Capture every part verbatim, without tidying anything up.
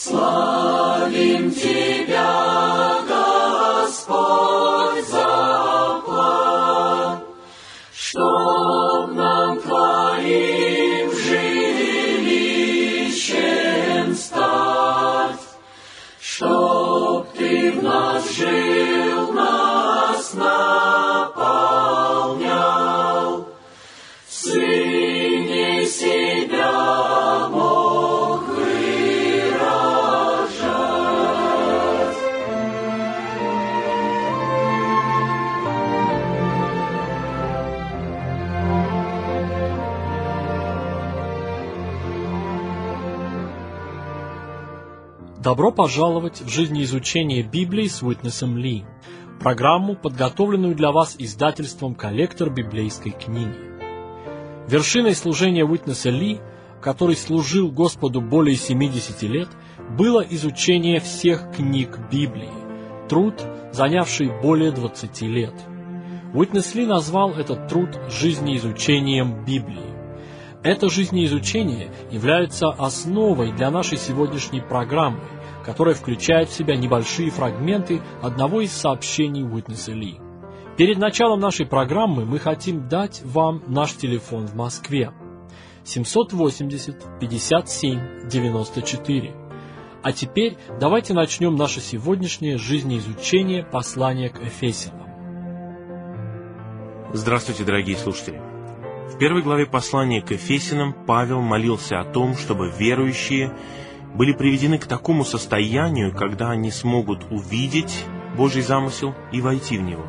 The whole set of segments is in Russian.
Славим Тебя, Господь, за план, чтоб нам Твоим жилищем стать, чтоб Ты в нас жил, нас наполнял, в Сыне себя мог выражать. Добро пожаловать в жизнеизучение Библии с Уитнесом Ли, программу, подготовленную для вас издательством «Коллектор библейской книги». Вершиной служения Уитнеса Ли, который служил Господу более семидесяти лет, было изучение всех книг Библии, труд, занявший более двадцати лет. Уитнес Ли назвал этот труд жизнеизучением Библии. Это жизнеизучение является основой для нашей сегодняшней программы, которая включает в себя небольшие фрагменты одного из сообщений Уитнеса Ли. Перед началом нашей программы мы хотим дать вам наш телефон в Москве семьсот восемьдесят пятьдесят семь девяносто четыре. А теперь давайте начнем наше сегодняшнее жизнеизучение послания к Ефесянам. Здравствуйте, дорогие слушатели! В первой главе послания к Ефесянам Павел молился о том, чтобы верующие были приведены к такому состоянию, когда они смогут увидеть Божий замысел и войти в него.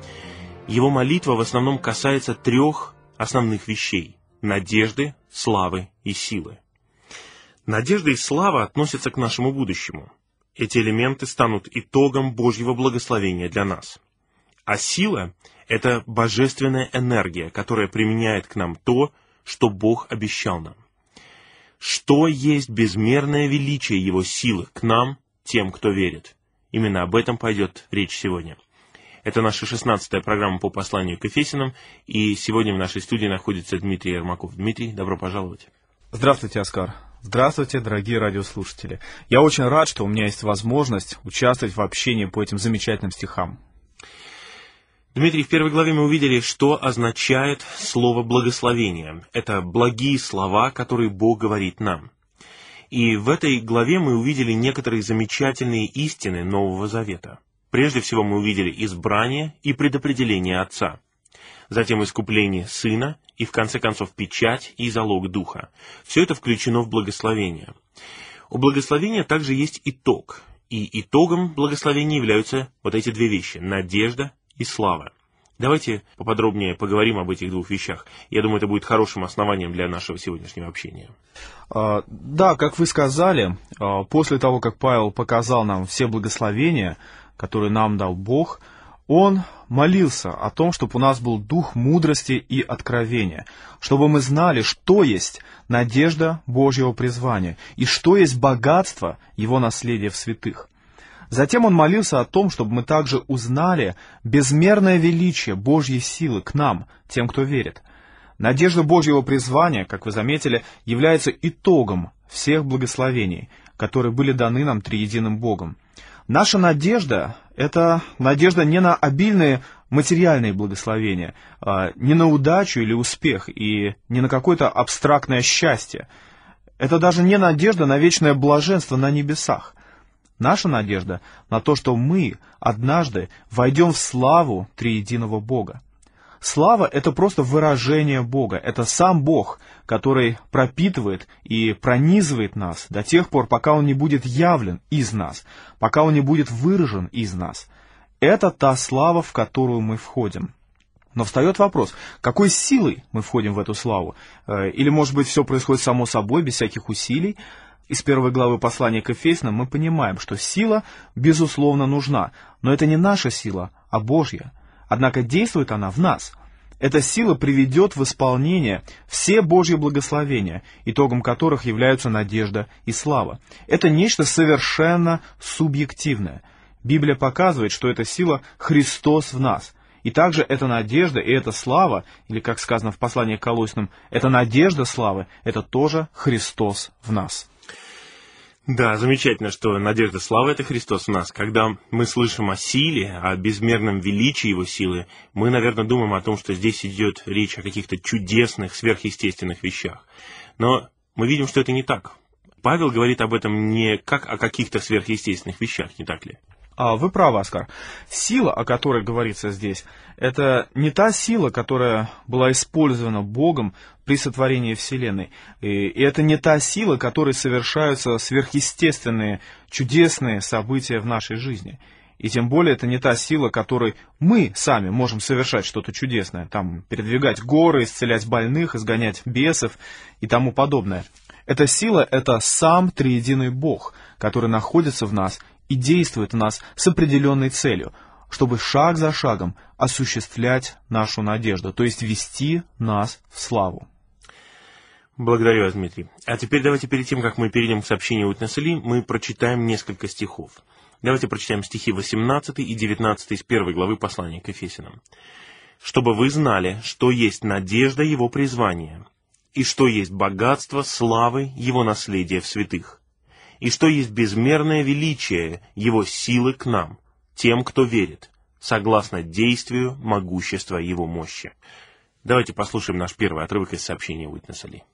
Его молитва в основном касается трех основных вещей – надежды, славы и силы. Надежда и слава относятся к нашему будущему. Эти элементы станут итогом Божьего благословения для нас. А сила – это божественная энергия, которая применяет к нам то, что Бог обещал нам. Что есть безмерное величие Его силы к нам, тем, кто верит? Именно об этом пойдет речь сегодня. Это наша шестнадцатая программа по посланию к Ефесянам, и сегодня в нашей студии находится Дмитрий Ермаков. Дмитрий, добро пожаловать. Здравствуйте, Оскар. Здравствуйте, дорогие радиослушатели. Я очень рад, что у меня есть возможность участвовать в общении по этим замечательным стихам. Дмитрий, в первой главе мы увидели, что означает слово «благословение». Это благие слова, которые Бог говорит нам. И в этой главе мы увидели некоторые замечательные истины Нового Завета. Прежде всего мы увидели избрание и предопределение Отца, затем искупление Сына и, в конце концов, печать и залог Духа. Все это включено в благословение. У благословения также есть итог, и итогом благословения являются вот эти две вещи – надежда и слава. Давайте поподробнее поговорим об этих двух вещах. Я думаю, это будет хорошим основанием для нашего сегодняшнего общения. Да, как вы сказали, после того, как Павел показал нам все благословения, которые нам дал Бог, он молился о том, чтобы у нас был дух мудрости и откровения, чтобы мы знали, что есть надежда Божьего призвания и что есть богатство Его наследия в святых. Затем он молился о том, чтобы мы также узнали безмерное величие Божьей силы к нам, тем, кто верит. Надежда Божьего призвания, как вы заметили, является итогом всех благословений, которые были даны нам триединым Богом. Наша надежда — это надежда не на обильные материальные благословения, не на удачу или успех и не на какое-то абстрактное счастье. Это даже не надежда на вечное блаженство на небесах. Наша надежда на то, что мы однажды войдем в славу триединого Бога. Слава — это просто выражение Бога, это сам Бог, который пропитывает и пронизывает нас до тех пор, пока Он не будет явлен из нас, пока Он не будет выражен из нас. Это та слава, в которую мы входим. Но встает вопрос, какой силой мы входим в эту славу? Или, может быть, все происходит само собой, без всяких усилий? Из первой главы послания к Ефесянам мы понимаем, что сила, безусловно, нужна, но это не наша сила, а Божья. Однако действует она в нас. Эта сила приведет в исполнение все Божьи благословения, итогом которых являются надежда и слава. Это нечто совершенно субъективное. Библия показывает, что эта сила Христос в нас. И также эта надежда и эта слава, или, как сказано в послании к Колоссянам, эта надежда славы, это тоже Христос в нас. Да, замечательно, что надежда славы — это Христос в нас. Когда мы слышим о силе, о безмерном величии Его силы, мы, наверное, думаем о том, что здесь идет речь о каких-то чудесных, сверхъестественных вещах. Но мы видим, что это не так. Павел говорит об этом не как о каких-то сверхъестественных вещах, не так ли? А, вы правы, Оскар. Сила, о которой говорится здесь, это не та сила, которая была использована Богом при сотворении Вселенной. И это не та сила, которой совершаются сверхъестественные, чудесные события в нашей жизни. И тем более это не та сила, которой мы сами можем совершать что-то чудесное. Там передвигать горы, исцелять больных, изгонять бесов и тому подобное. Эта сила — это сам триединый Бог, который находится в нас и действует в нас с определенной целью, чтобы шаг за шагом осуществлять нашу надежду, то есть вести нас в славу. Благодарю вас, Дмитрий. А теперь давайте перед тем, как мы перейдем к сообщению Уитнеса Ли, мы прочитаем несколько стихов. Давайте прочитаем стихи восемнадцатый и девятнадцатый из первой главы послания к Ефесянам. «Чтобы вы знали, что есть надежда Его призвания, и что есть богатство славы Его наследия в святых, и что есть безмерное величие Его силы к нам, тем, кто верит, согласно действию могущества Его мощи». Давайте послушаем наш первый отрывок из сообщения Уитнеса Ли.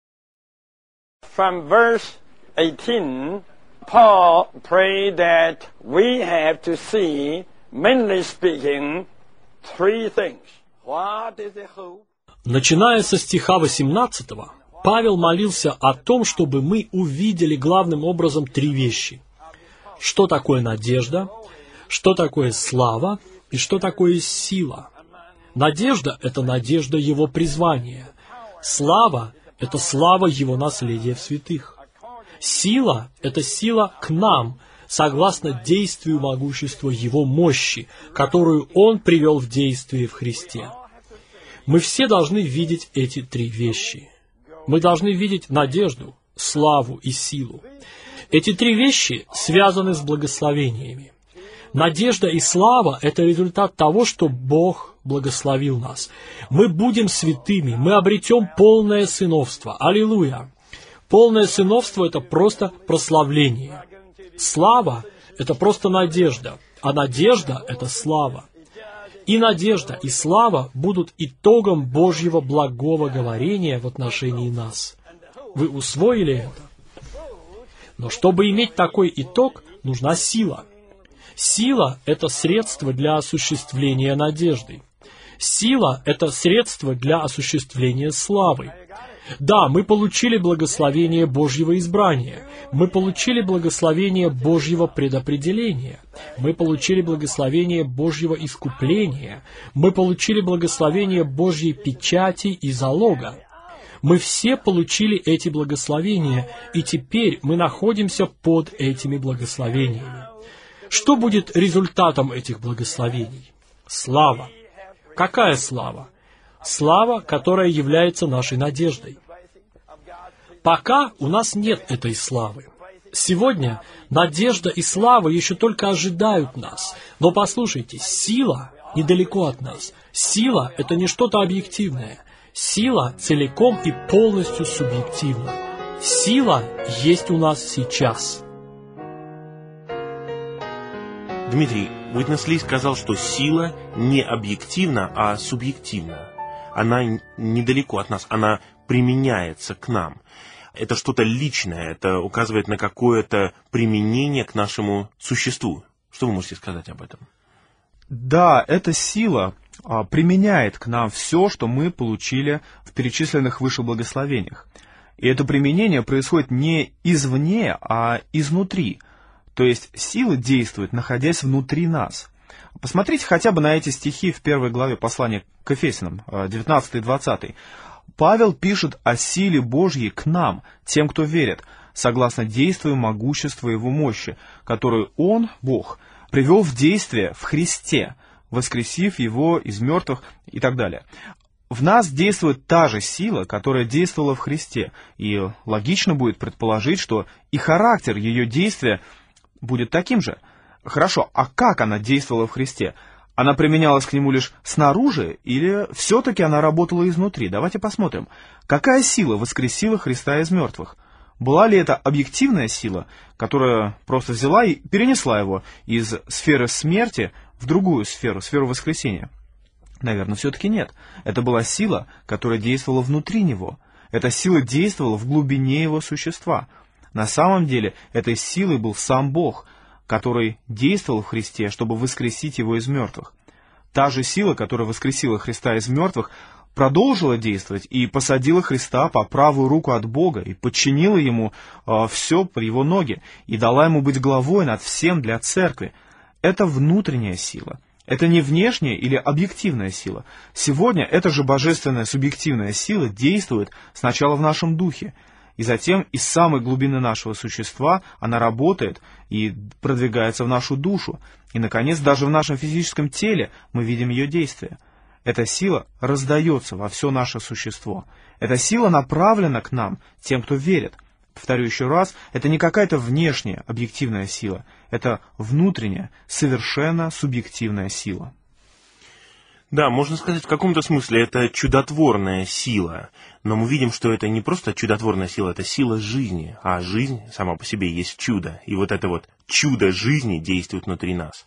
From verse eighteen, Paul prayed that we have to see, mainly speaking, three things. What is the hope? Начиная со стиха восемнадцатого, Павел молился о том, чтобы мы увидели главным образом три вещи. Что такое надежда, что такое слава и что такое сила. Надежда — это надежда Его призвания. Слава — это слава Его наследия в святых. Сила — это сила к нам, согласно действию могущества Его мощи, которую Он привел в действие в Христе. Мы все должны видеть эти три вещи. Мы должны видеть надежду, славу и силу. Эти три вещи связаны с благословениями. Надежда и слава — это результат того, что Бог благословил нас. Мы будем святыми, мы обретем полное сыновство. Аллилуйя! Полное сыновство — это просто прославление. Слава — это просто надежда, а надежда — это слава. И надежда, и слава будут итогом Божьего благого говорения в отношении нас. Вы усвоили это? Но чтобы иметь такой итог, нужна сила. Сила — это средство для осуществления надежды. Сила — это средство для осуществления славы. Да, мы получили благословение Божьего избрания. Мы получили благословение Божьего предопределения. Мы получили благословение Божьего искупления. Мы получили благословение Божьей печати и залога. Мы все получили эти благословения, и теперь мы находимся под этими благословениями. Что будет результатом этих благословений? Слава. Какая слава? Слава, которая является нашей надеждой. Пока у нас нет этой славы. Сегодня надежда и слава еще только ожидают нас. Но послушайте, сила недалеко от нас. Сила — это не что-то объективное. Сила целиком и полностью субъективна. Сила есть у нас сейчас. Дмитрий, Уитнес Ли сказал, что сила не объективна, а субъективна. Она недалеко от нас, она применяется к нам. Это что-то личное, это указывает на какое-то применение к нашему существу. Что вы можете сказать об этом? Да, эта сила а, применяет к нам все, что мы получили в перечисленных выше благословениях. И это применение происходит не извне, а изнутри. То есть сила действует, находясь внутри нас. Посмотрите хотя бы на эти стихи в первой главе послания к Ефесянам, девятнадцатый и двадцатый. Павел пишет о силе Божьей к нам, тем, кто верит, согласно действию могущества Его мощи, которую Он, Бог, привел в действие в Христе, воскресив Его из мертвых и так далее. В нас действует та же сила, которая действовала в Христе, и логично будет предположить, что и характер ее действия будет таким же. Хорошо, а как она действовала в Христе? Она применялась к Нему лишь снаружи, или все-таки она работала изнутри? Давайте посмотрим. Какая сила воскресила Христа из мертвых? Была ли это объективная сила, которая просто взяла и перенесла его из сферы смерти в другую сферу, сферу воскресения? Наверное, все-таки нет. Это была сила, которая действовала внутри него. Эта сила действовала в глубине его существа. На самом деле, этой силой был сам Бог, который действовал в Христе, чтобы воскресить его из мертвых. Та же сила, которая воскресила Христа из мертвых, продолжила действовать и посадила Христа по правую руку от Бога и подчинила ему э, все под его ноги и дала ему быть главой над всем для церкви. Это внутренняя сила. Это не внешняя или объективная сила. Сегодня эта же божественная субъективная сила действует сначала в нашем духе, и затем из самой глубины нашего существа она работает и продвигается в нашу душу. И, наконец, даже в нашем физическом теле мы видим ее действие. Эта сила раздается во все наше существо. Эта сила направлена к нам, тем, кто верит. Повторю еще раз, это не какая-то внешняя, объективная сила. Это внутренняя, совершенно субъективная сила. Да, можно сказать, в каком-то смысле это чудотворная сила. Но мы видим, что это не просто чудотворная сила, это сила жизни. А жизнь сама по себе есть чудо. И вот это вот чудо жизни действует внутри нас.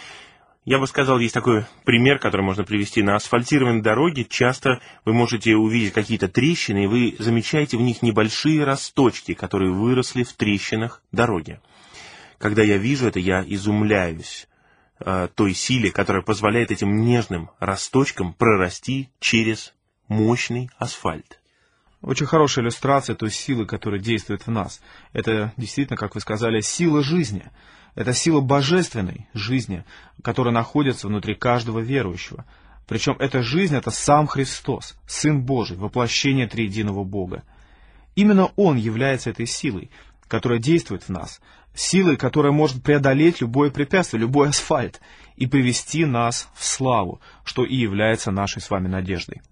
Я бы сказал, есть такой пример, который можно привести. На асфальтированной дороге часто вы можете увидеть какие-то трещины, и вы замечаете в них небольшие росточки, которые выросли в трещинах дороги. Когда я вижу это, я изумляюсь э, той силе, которая позволяет этим нежным росточкам прорасти через мощный асфальт. Очень хорошая иллюстрация той силы, которая действует в нас. Это действительно, как вы сказали, сила жизни. Это сила божественной жизни, которая находится внутри каждого верующего. Причем эта жизнь — это сам Христос, Сын Божий, воплощение триединого Бога. Именно Он является этой силой, которая действует в нас, силой, которая может преодолеть любое препятствие, любой асфальт, и привести нас в славу, что и является нашей с вами надеждой.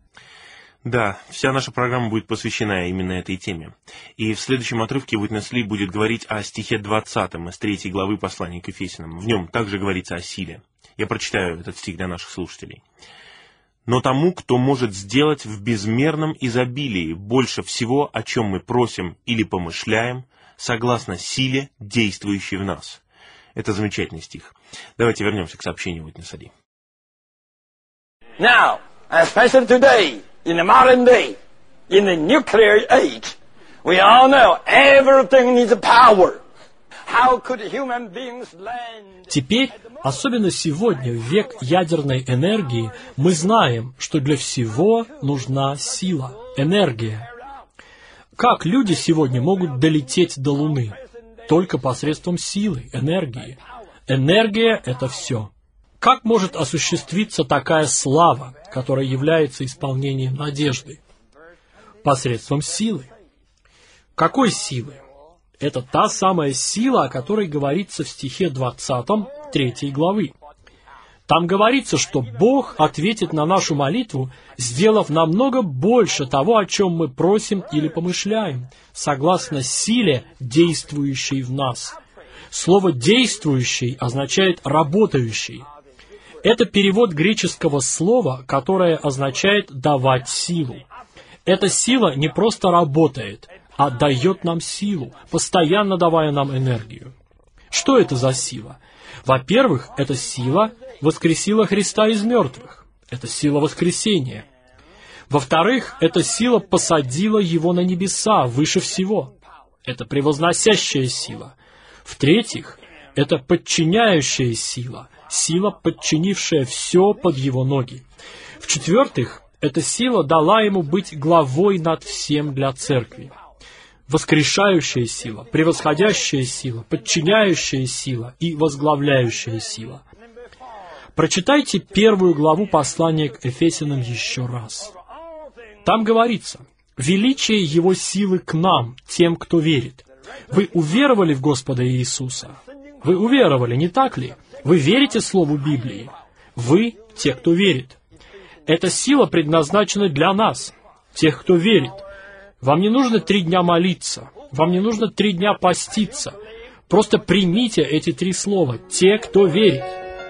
Да, вся наша программа будет посвящена именно этой теме. И в следующем отрывке Witness Lee будет говорить о стихе двадцатом из третьей главы послания к Ефесянам. В нем также говорится о силе. Я прочитаю этот стих для наших слушателей. «Но тому, кто может сделать в безмерном изобилии больше всего, о чем мы просим или помышляем, согласно силе, действующей в нас». Это замечательный стих. Давайте вернемся к сообщению Witness Lee. Now, especially today, in the modern day, in the nuclear age, we all know everything needs power. How could human beings land? Теперь, особенно сегодня, в век ядерной энергии, мы знаем, что для всего нужна сила, энергия. Как люди сегодня могут долететь до Луны? Только посредством силы, энергии. Энергия — это все. Как может осуществиться такая слава, которая является исполнением надежды? Посредством силы. Какой силы? Это та самая сила, о которой говорится в стихе двадцатом третьей главы. Там говорится, что Бог ответит на нашу молитву, сделав намного больше того, о чем мы просим или помышляем, согласно силе, действующей в нас. Слово «действующий» означает «работающий». Это перевод греческого слова, которое означает «давать силу». Эта сила не просто работает, а дает нам силу, постоянно давая нам энергию. Что это за сила? Во-первых, эта сила воскресила Христа из мертвых. Это сила воскресения. Во-вторых, эта сила посадила Его на небеса, выше всего. Это превозносящая сила. В-третьих, это подчиняющая сила, сила, подчинившая все под Его ноги. В-четвертых, эта сила дала Ему быть главой над всем для церкви. Воскрешающая сила, превосходящая сила, подчиняющая сила и возглавляющая сила. Прочитайте первую главу послания к Ефесянам еще раз. Там говорится: «Величие Его силы к нам, тем, кто верит». Вы уверовали в Господа Иисуса? Вы уверовали, не так ли? Вы верите Слову Библии? Вы те, кто верит. Эта сила предназначена для нас, тех, кто верит. Вам не нужно три дня молиться, вам не нужно три дня поститься. Просто примите эти три слова: «те, кто верит».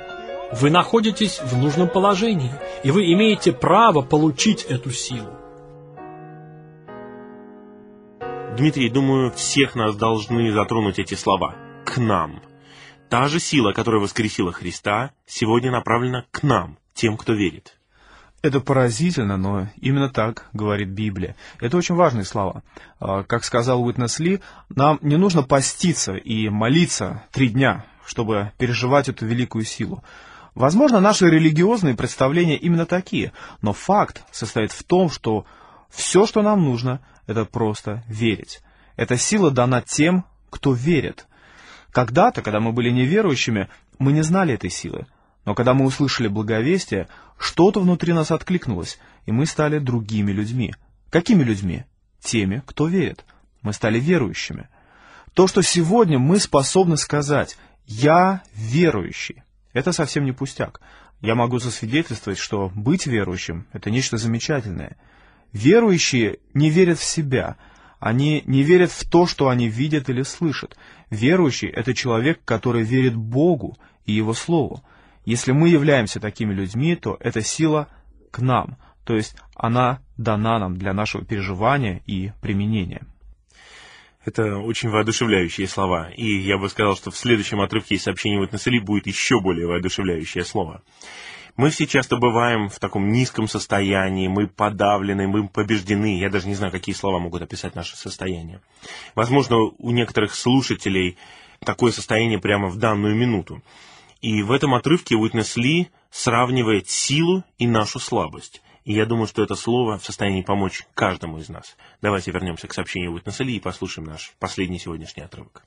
Вы находитесь в нужном положении, и вы имеете право получить эту силу. Дмитрий, думаю, всех нас должны затронуть эти слова. К нам. Та же сила, которая воскресила Христа, сегодня направлена к нам, тем, кто верит. Это поразительно, но именно так говорит Библия. Это очень важные слова. Как сказал Уитнес Ли, нам не нужно поститься и молиться три дня, чтобы переживать эту великую силу. Возможно, наши религиозные представления именно такие, но факт состоит в том, что все, что нам нужно, это просто верить. Эта сила дана тем, кто верит. Когда-то, когда мы были неверующими, мы не знали этой силы. Но когда мы услышали благовестие, что-то внутри нас откликнулось, и мы стали другими людьми. Какими людьми? Теми, кто верит. Мы стали верующими. То, что сегодня мы способны сказать «я верующий», это совсем не пустяк. Я могу засвидетельствовать, что быть верующим — это нечто замечательное. Верующие не верят в себя. Они не верят в то, что они видят или слышат. Верующий — это человек, который верит Богу и Его Слову. Если мы являемся такими людьми, то эта сила к нам, то есть она дана нам для нашего переживания и применения. Это очень воодушевляющие слова. И я бы сказал, что в следующем отрывке из сообщения Уитнеса Ли будет еще более воодушевляющее слово. Мы все часто бываем в таком низком состоянии, мы подавлены, мы побеждены. Я даже не знаю, какие слова могут описать наше состояние. Возможно, у некоторых слушателей такое состояние прямо в данную минуту. И в этом отрывке Уитнес Ли сравнивает силу и нашу слабость. И я думаю, что это слово в состоянии помочь каждому из нас. Давайте вернемся к сообщению Уитнеса Ли и послушаем наш последний сегодняшний отрывок.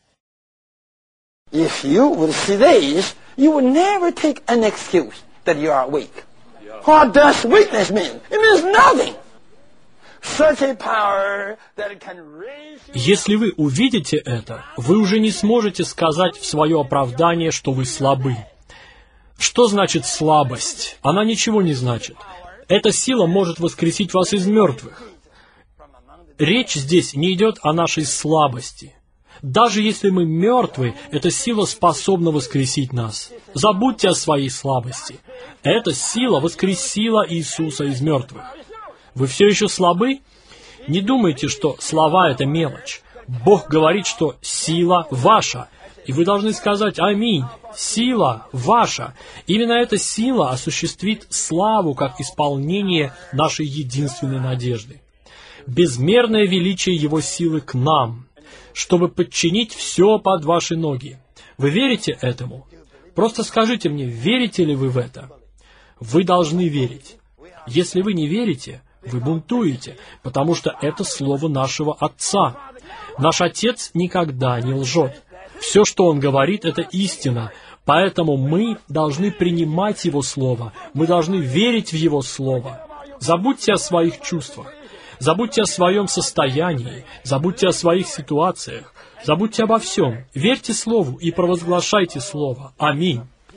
If you would see this, you would never take an excuse that you are weak. What does weakness mean? It means nothing. Such a power that it can raise you. Если вы увидите это, вы уже не сможете сказать в свое оправдание, что вы слабы. Что значит слабость? Она ничего не значит. Эта сила может воскресить вас из мертвых. Речь здесь не идет о нашей слабости. Даже если мы мертвы, эта сила способна воскресить нас. Забудьте о своей слабости. Эта сила воскресила Иисуса из мертвых. Вы все еще слабы? Не думайте, что слова — это мелочь. Бог говорит, что сила ваша. И вы должны сказать «Аминь». Сила ваша. Именно эта сила осуществит славу как исполнение нашей единственной надежды. Безмерное величие Его силы к нам, чтобы подчинить все под ваши ноги. Вы верите этому? Просто скажите мне, верите ли вы в это? Вы должны верить. Если вы не верите, вы бунтуете, потому что это слово нашего Отца. Наш Отец никогда не лжет. Все, что Он говорит, это истина. Поэтому мы должны принимать Его Слово. Мы должны верить в Его Слово. Забудьте о своих чувствах. Забудьте о своем состоянии. Забудьте о своих ситуациях. Забудьте обо всем. Верьте Слову и провозглашайте Слово. Аминь.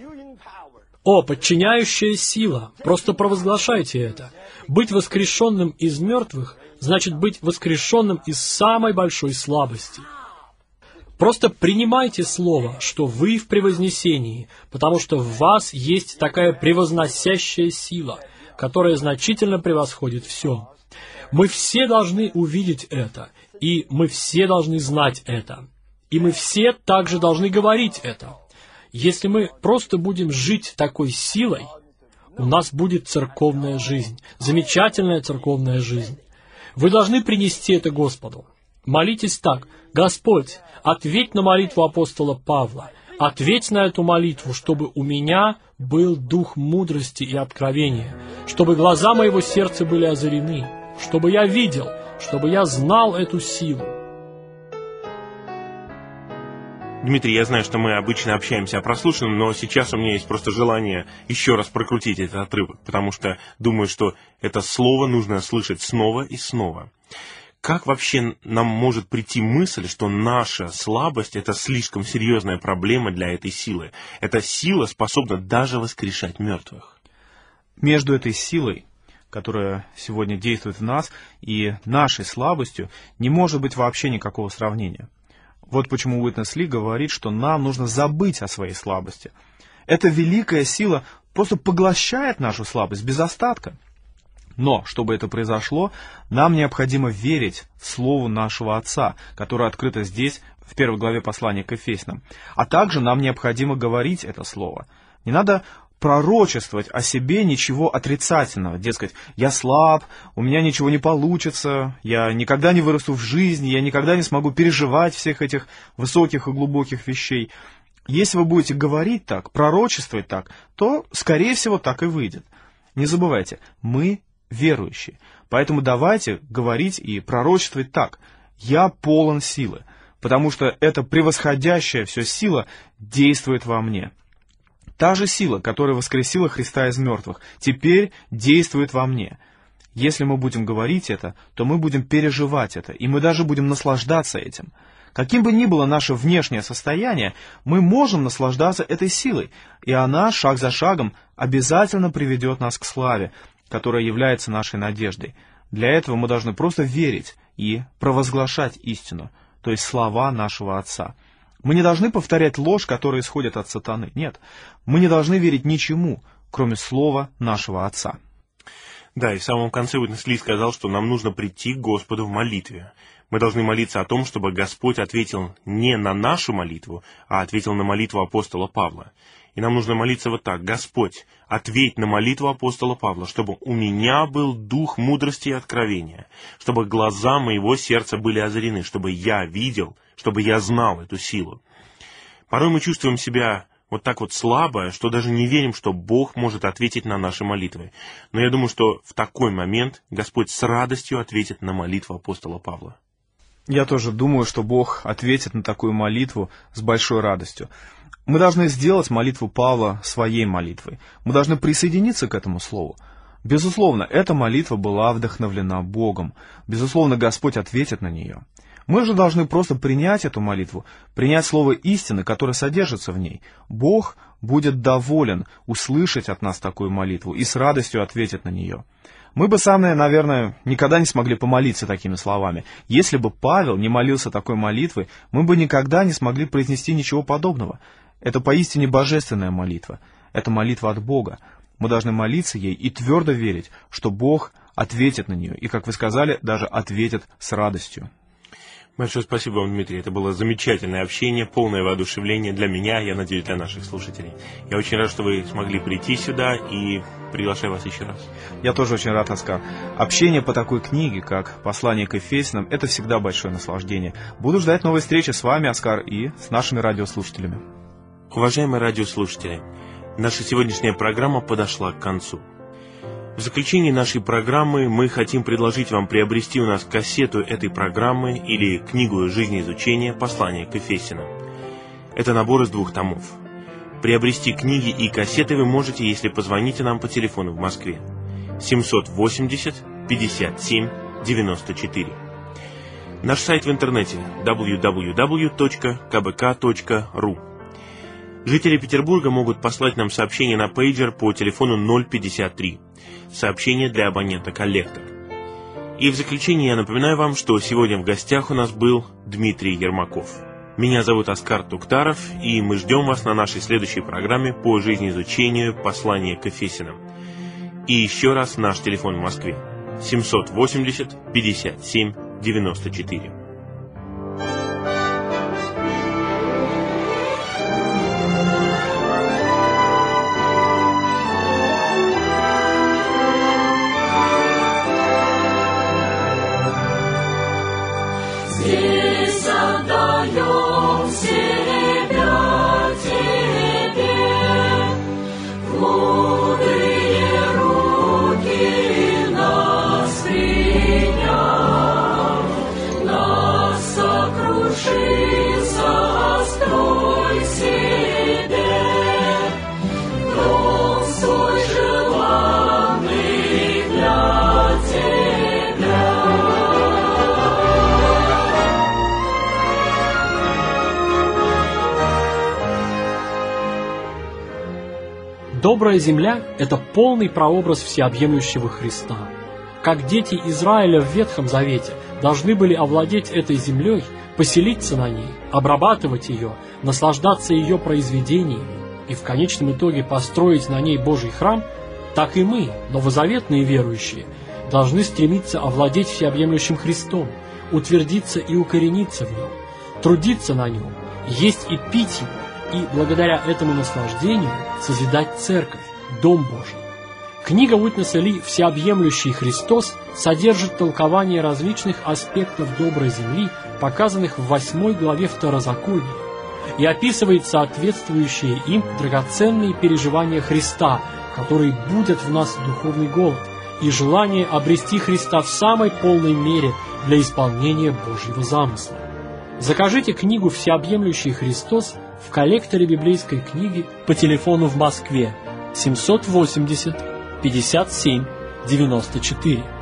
О, подчиняющая сила! Просто провозглашайте это. Быть воскрешенным из мертвых значит быть воскрешенным из самой большой слабости. Просто принимайте слово, что вы в превознесении, потому что в вас есть такая превозносящая сила, которая значительно превосходит все. Мы все должны увидеть это, и мы все должны знать это. И мы все также должны говорить это. Если мы просто будем жить такой силой, у нас будет церковная жизнь, замечательная церковная жизнь. Вы должны принести это Господу. Молитесь так: «Господь, ответь на молитву апостола Павла, ответь на эту молитву, чтобы у меня был дух мудрости и откровения, чтобы глаза моего сердца были озарены, чтобы я видел, чтобы я знал эту силу». Дмитрий, я знаю, что мы обычно общаемся о прослушанном, но сейчас у меня есть просто желание еще раз прокрутить этот отрывок, потому что думаю, что это слово нужно слышать снова и снова. Как вообще нам может прийти мысль, что наша слабость — это слишком серьезная проблема для этой силы? Эта сила способна даже воскрешать мертвых. Между этой силой, которая сегодня действует в нас, и нашей слабостью не может быть вообще никакого сравнения. Вот почему Уитнес Ли говорит, что нам нужно забыть о своей слабости. Эта великая сила просто поглощает нашу слабость без остатка. Но, чтобы это произошло, нам необходимо верить Слову нашего Отца, которое открыто здесь, в первой главе послания к Ефесянам. А также нам необходимо говорить это Слово. Не надо пророчествовать о себе ничего отрицательного. Дескать, я слаб, у меня ничего не получится, я никогда не вырасту в жизни, я никогда не смогу переживать всех этих высоких и глубоких вещей. Если вы будете говорить так, пророчествовать так, то, скорее всего, так и выйдет. Не забывайте, мы верующие. Поэтому давайте говорить и пророчествовать так. Я полон силы, потому что эта превосходящая все сила действует во мне. Та же сила, которая воскресила Христа из мертвых, теперь действует во мне. Если мы будем говорить это, то мы будем переживать это, и мы даже будем наслаждаться этим. Каким бы ни было наше внешнее состояние, мы можем наслаждаться этой силой, и она шаг за шагом обязательно приведет нас к славе, которая является нашей надеждой. Для этого мы должны просто верить и провозглашать истину, то есть слова нашего Отца. Мы не должны повторять ложь, которая исходит от сатаны. Нет, мы не должны верить ничему, кроме слова нашего Отца. Да, и в самом конце Уитнес Ли сказал, что нам нужно прийти к Господу в молитве. Мы должны молиться о том, чтобы Господь ответил не на нашу молитву, а ответил на молитву апостола Павла. И нам нужно молиться вот так: Господь, ответь на молитву апостола Павла, чтобы у меня был дух мудрости и откровения, чтобы глаза моего сердца были озарены, чтобы я видел, чтобы я знал эту силу. Порой мы чувствуем себя вот так вот слабо, что даже не верим, что Бог может ответить на наши молитвы. Но я думаю, что в такой момент Господь с радостью ответит на молитву апостола Павла. Я тоже думаю, что Бог ответит на такую молитву с большой радостью. Мы должны сделать молитву Павла своей молитвой. Мы должны присоединиться к этому слову. Безусловно, эта молитва была вдохновлена Богом. Безусловно, Господь ответит на нее. Мы же должны просто принять эту молитву, принять слово истины, которое содержится в ней. Бог будет доволен услышать от нас такую молитву и с радостью ответит на нее. Мы бы сами, наверное, никогда не смогли помолиться такими словами. Если бы Павел не молился такой молитвой, мы бы никогда не смогли произнести ничего подобного. Это поистине божественная молитва. Это молитва от Бога. Мы должны молиться ей и твердо верить, что Бог ответит на нее. И, как вы сказали, даже ответит с радостью. Большое спасибо вам, Дмитрий. Это было замечательное общение, полное воодушевление для меня, я надеюсь, для наших слушателей. Я очень рад, что вы смогли прийти сюда, и приглашаю вас еще раз. Я тоже очень рад, Оскар. Общение по такой книге, как «Послание к Ефесянам», это всегда большое наслаждение. Буду ждать новой встречи с вами, Оскар, и с нашими радиослушателями. Уважаемые радиослушатели, наша сегодняшняя программа подошла к концу. В заключении нашей программы мы хотим предложить вам приобрести у нас кассету этой программы или книгу жизнеизучения «Послание к Ефесянам». Это набор из двух томов. Приобрести книги и кассеты вы можете, если позвоните нам по телефону в Москве семьсот восемьдесят пятьдесят семь девяносто четыре. Наш сайт в интернете дабл ю дабл ю дабл ю точка ка бэ ка точка ру. Жители Петербурга могут послать нам сообщение на пейджер по телефону ноль пятьдесят три. Сообщение для абонента «Коллектор». И в заключение я напоминаю вам, что сегодня в гостях у нас был Дмитрий Ермаков. Меня зовут Оскар Туктаров, и мы ждем вас на нашей следующей программе по жизнеизучению «Послание к Ефесянам». И еще раз наш телефон в Москве семьсот восемьдесят пятьдесят семь девяносто четыре. Здесь отдаем себя Тебе, в мудрые руки нас приняв, нас сокруши, сострой себе, дом свой желанный для Тебя. Добрая земля – это полный прообраз всеобъемлющего Христа. Как дети Израиля в Ветхом Завете должны были овладеть этой землей, поселиться на ней, обрабатывать ее, наслаждаться ее произведениями и в конечном итоге построить на ней Божий храм, так и мы, новозаветные верующие, должны стремиться овладеть всеобъемлющим Христом, утвердиться и укорениться в Нем, трудиться на Нем, есть и пить Его, и благодаря этому наслаждению созидать Церковь, Дом Божий. Книга Уитнеса Ли «Всеобъемлющий Христос» содержит толкование различных аспектов доброй земли, показанных в восьмой главе Второзакония, и описывает соответствующие им драгоценные переживания Христа, которые будят в нас духовный голод и желание обрести Христа в самой полной мере для исполнения Божьего замысла. Закажите книгу «Всеобъемлющий Христос» в коллекторе библейской книги по телефону в Москве семьсот восемьдесят пятьдесят семь девяносто четыре.